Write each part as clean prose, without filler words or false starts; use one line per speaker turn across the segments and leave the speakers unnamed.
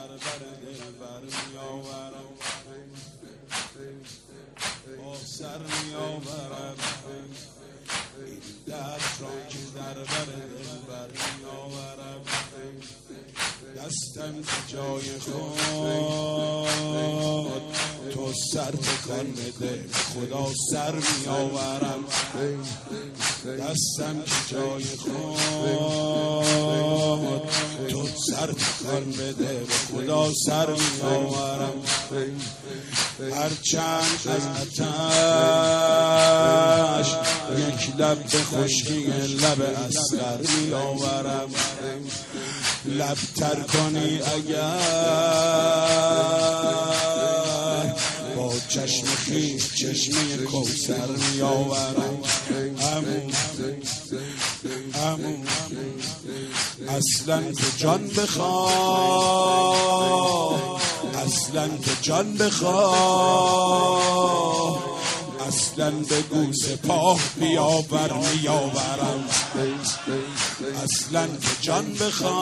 بر دلبر میآورم، با سر میآورم این دست را که در بر دلبر میآورم. دستم که جای خود تو سر تکان بده، خدا سر میآورم. دستم که جای خود تو سر تکان بده، به خدا سر میآورم. هرچند از آتش یک لب به خشکی لب اصغر میآورم. لب تر کنی اگر با چشم خویش چشمه کوثر میآورم. عمو اصلا تو جان بخواه، اصلا تو جان بخواه، اصلا به گوس پاه بیاور میآورم. اصلا تو جان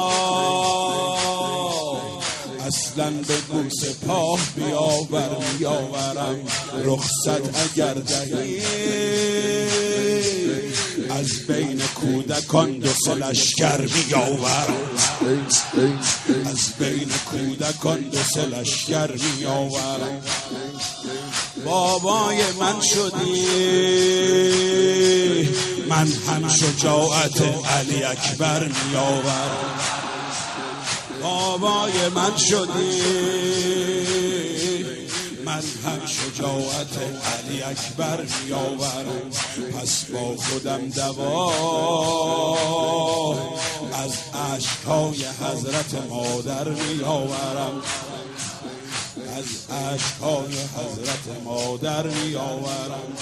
بخواه، اصلا به گوس پاه بیاور میآورم. رخصت اگر دهی از بین کودکان دو سه لشکر میآورم. از بین کودکان دو سه لشکر میآورم. بابای من شدی من هم شجاعت علی اکبر میآورم. بابای من شدی من هم شجاعت علی اکبر میآورم. پس با خودم دوا از اشک‌های حضرت مادر میآورم. از اشک‌های حضرت مادر میآورم.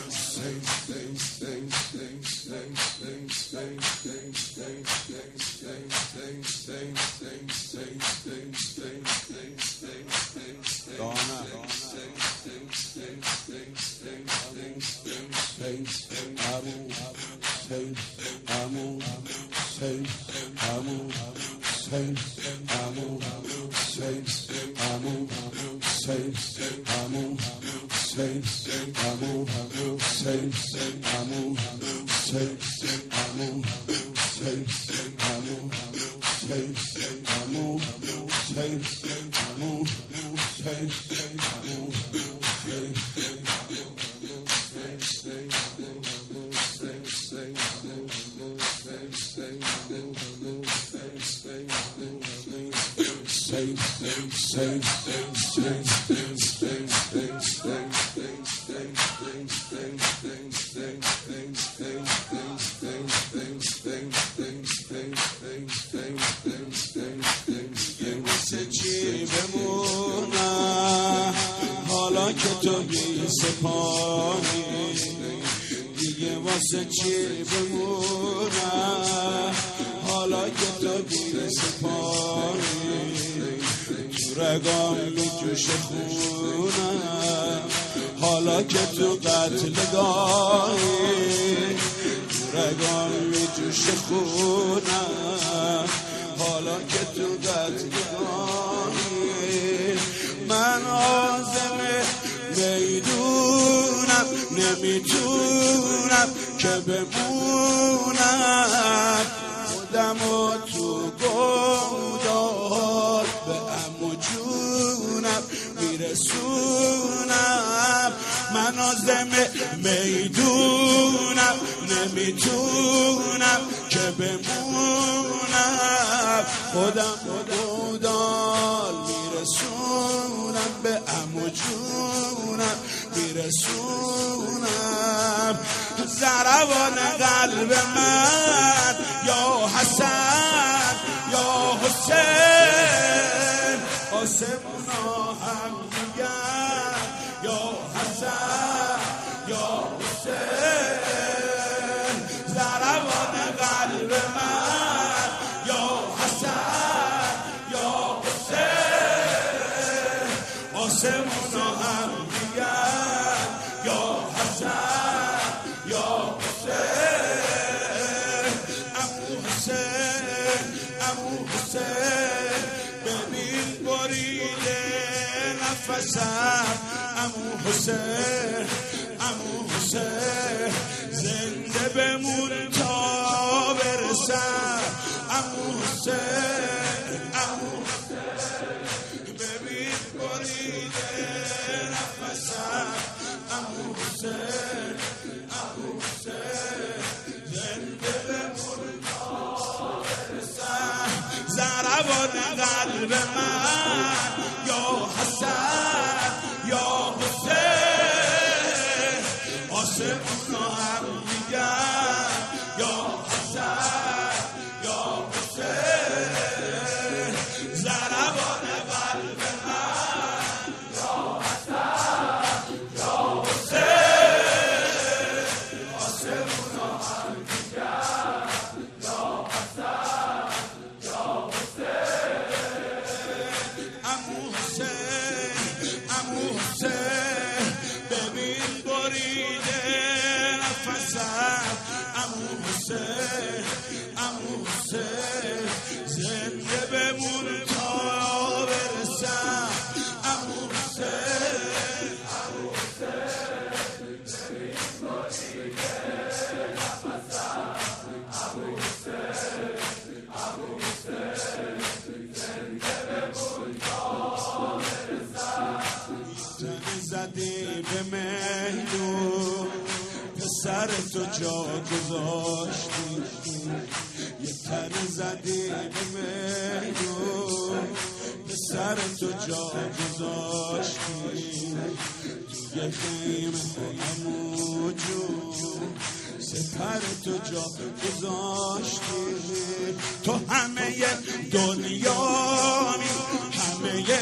چی بمونم حالا که تو بی سپاهی، دیگه واسه چی بمونم حالا که تو بی سپاهی. تو رگام میجوش خونم حالا که تو قتلگاهی. تو رگام میجوش خونم حالا که تو قتلگاهی. من عازم میدونم نمیتونم که بمونم. خودمو تو گودال به عمو جونم میرسونم. من عازم میدونم نمیتونم که بمونم. خودم گودال میرسونم به عمو جونم میرسونم. ضربان قلب من یا حسن یا حسین، آسمونا هم میگن یا حسن یا حسین. ضربان قلب من یا حسن یا حسین، آسمونا هم میگن یا حسن یا حسین. عمو حسین عمو حسین ببین حسین عمو حسین زنده بمون تا برسم عمو حسین عمو حسین ببین بریده نفسم عمو حسین عمو حسین زنده بمون تا برسم ضربان قلب من یا حسن یا حسین آسمونا هم میگن یا حسن یا حسین ضربان قلب من یا حسن یا حسین آسمونا هم میگن یا حسن یا حسین عمو حسین عمو حسین ببین بریده نفسم عمو حسین عمو حسین زنده بمون تا برسم عمو حسین عمو حسین ببین بریده نفسم عمو حسین عمو حسین زنده بمون تا برسم تن زدی به میدون پسر تو جا گذاشتی یه تن زدی به میدون پسر تو جا گذاشتی توی خیمه عمو جون سپر تو جا گذاشتی تو همه دنیامی همه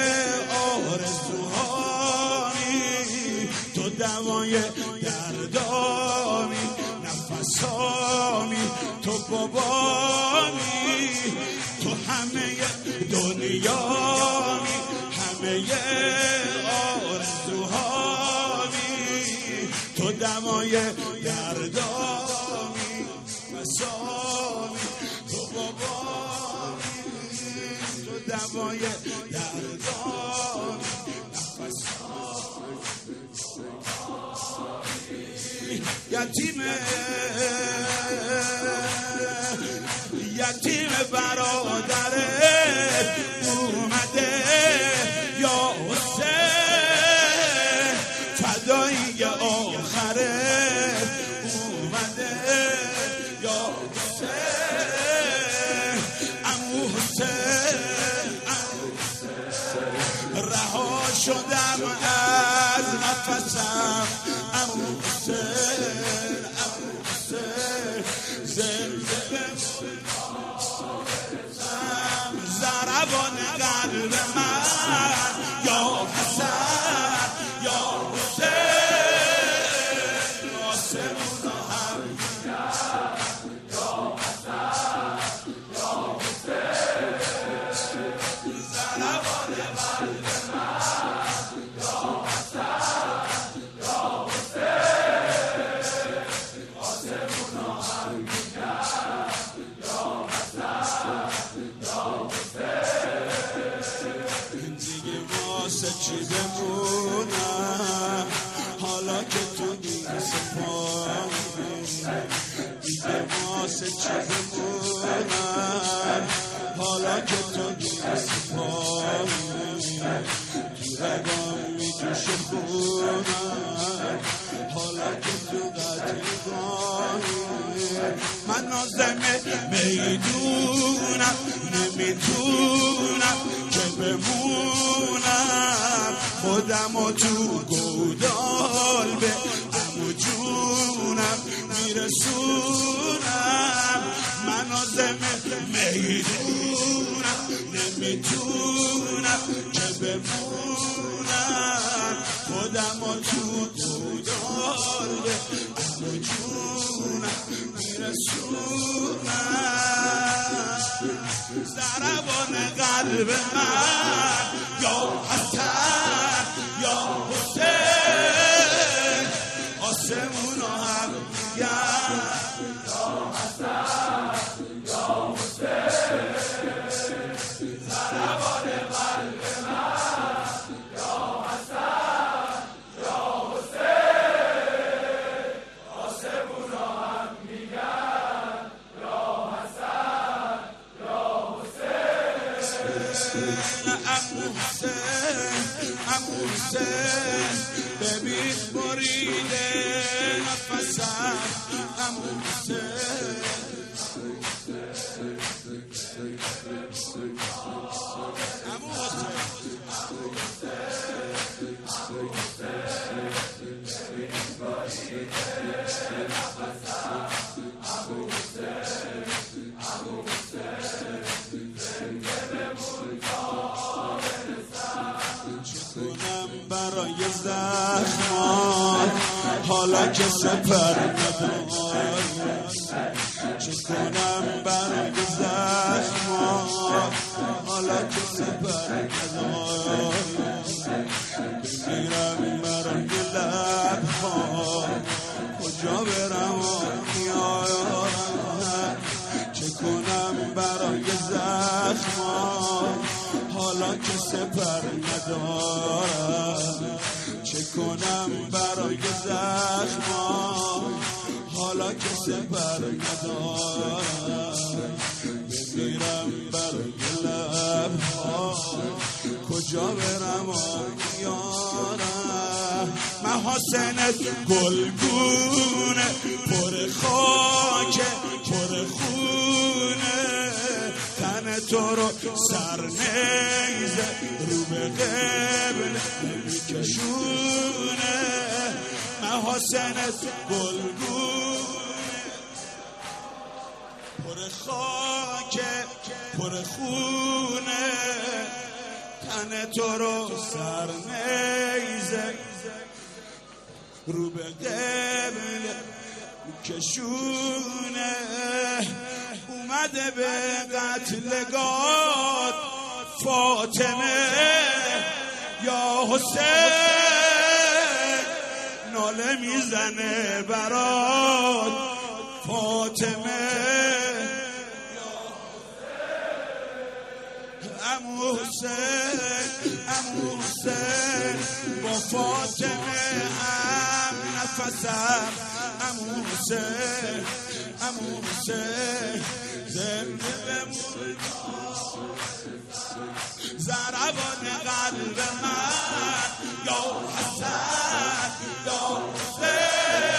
آرزوهامی تو دوای دردامی نفسامی تو بابامی تو همه دنیامی همه آرزوهامی تو دوای دردامی نفسامی تو بابامی تو دوای دردامی یتیم برادره اومده یا حسین فدایی آخره اومده یا حسین عمو حسین رها شدم از نفسم عمو حسین عمو حسین زنده بمون ضربان قلب من یا حسن یا حسین آسمونا هم یا حسن یا حسین ضربان قلب من یا حسن یا حسین آسمونا هم یا حسن یا حسین دیگه واسه چی بمونم حالا که تو نیست پامی دیگه واسه چی بمونم حالا که تو نیست پامی تو رگام میجوشه خونم حالا که تو قطعی من نازمه میدونم نمیتونم که بمونم خودم و تو گودال به عمو جونم میرسونم من نازمه میدونم نمیتونم که بمونم خودم و تو گودال به عمو جونم میرسونم ضربان قلب من یا حسن یا حسین آسمونا هم میگن یا حسن یا حسین ضربان قلب من یا حسن نفسم عمو حسین عمو چکنم برای زخمات حالا که سپر نداری چکنم برای زخمات حالا که سپر نداری بمیرم برای لبها کجا برم یارم چکنم برای زخمات حالا که سپر ندارم چه کنم برای زخمات حالا که سپر ندارم بمیرم برای لبها کجا برم یارم محاسنت گلگونه پر خاک پر خونه تن تو رو سر نیزه رو به قبل میکشونه محاسنت گلگونه پر خاک پر خونه تن تو رو سر نیزه رو به قبل میکشونه اومده به قتلگاه فاطمه یا حسین ناله میزنه برات فاطمه عمو حسین عمو حسین با فاطمه هم نفسم عمو حسین عمو حسین زنده بمون ضربان قلب من یا حسن یا حسین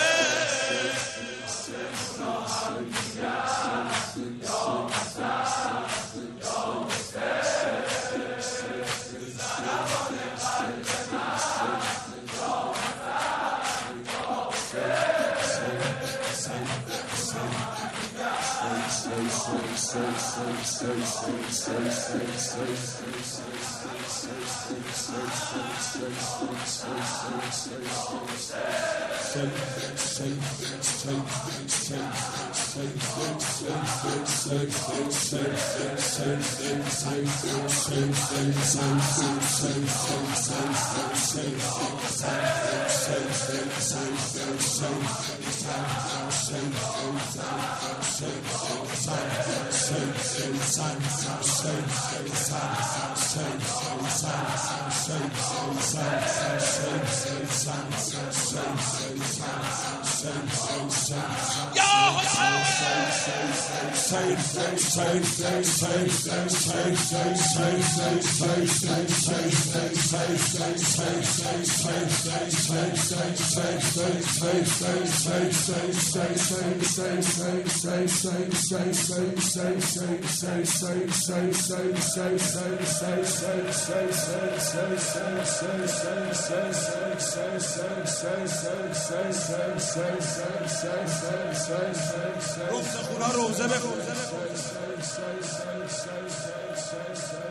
روزه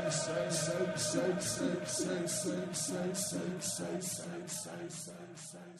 بخون